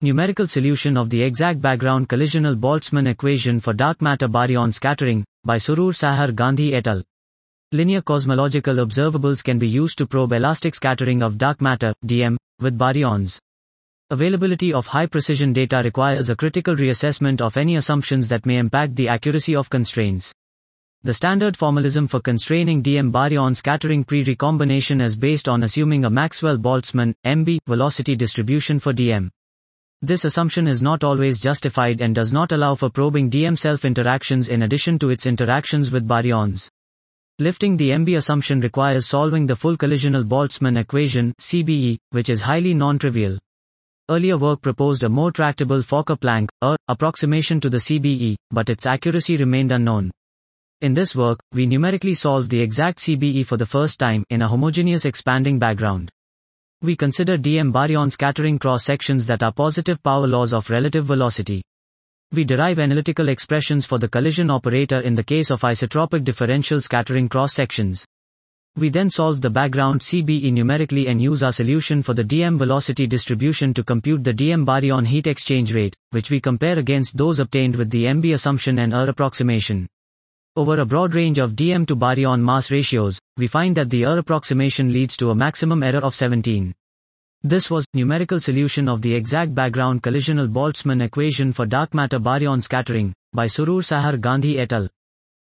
Numerical solution of the exact background collisional Boltzmann equation for dark matter baryon scattering, by Surur Sahar Gandhi et al. Linear cosmological observables can be used to probe elastic scattering of dark matter, DM, with baryons. Availability of high-precision data requires a critical reassessment of any assumptions that may impact the accuracy of constraints. The standard formalism for constraining DM baryon scattering pre-recombination is based on assuming a Maxwell-Boltzmann, MB, velocity distribution for DM. This assumption is not always justified and does not allow for probing DM self-interactions in addition to its interactions with baryons. Lifting the MB assumption requires solving the full collisional Boltzmann equation, CBE, which is highly non-trivial. Earlier work proposed a more tractable Fokker-Planck, approximation to the CBE, but its accuracy remained unknown. In this work, we numerically solved the exact CBE for the first time in a homogeneous expanding background. We consider DM baryon scattering cross-sections that are positive power laws of relative velocity. We derive analytical expressions for the collision operator in the case of isotropic differential scattering cross-sections. We then solve the background CBE numerically and use our solution for the DM velocity distribution to compute the DM baryon heat exchange rate, which we compare against those obtained with the MB assumption and approximation. Over a broad range of DM to baryon mass ratios, we find that the approximation leads to a maximum error of 17. This was numerical solution of the exact background collisional Boltzmann equation for dark matter baryon scattering, by Surur Sahar Gandhi et al.